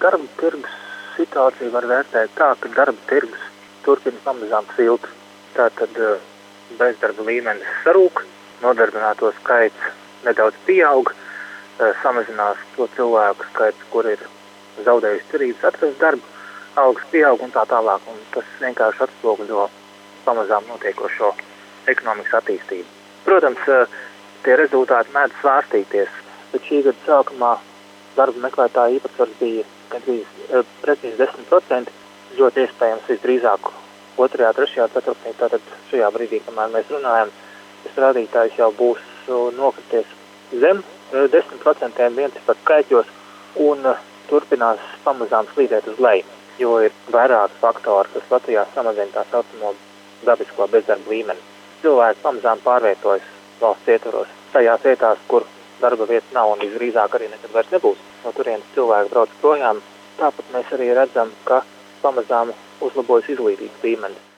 darba tirgus situāciju var vērtēt tā, ka darba tirgus turpina pamazām silt. Tātad bezdarba līmenis sarūk, nodarbināto skaits nedaudz pieaug, samazinās to cilvēku skaits, kur ir zaudējuši cerības atrast darbu, algas pieaug un tā tālāk. Un tas vienkārši atspoguļo pamazām notiekošo ekonomikas attīstību. Protams, tie rezultāti mēdz svārstīties, bet šī gada sākumā darba meklētāju īpatsvars bija precīzi 10%, ļoti iespējams visdrīzāk 2., 3., 4. Tātad šajā brīdī, kamēr mēs runājam, šis rādītājs jau būs nokrities zem 10% viencipars skaitļos un turpinās pamazām slīdēt uz leju, jo ir vairāki faktori, kas Latvijā samazina tā saucamo dabisko bezdarba līmeni. Cilvēki pamazām pārvietojas valsts ietvaros tajās vietās, kur darba vietas nav un visdrīzāk arī nekad vairs nebūs. No turienes cilvēki brauc projām. Tāpat mēs arī redzam, ka pamazām uzlabojas izglītības līmenis.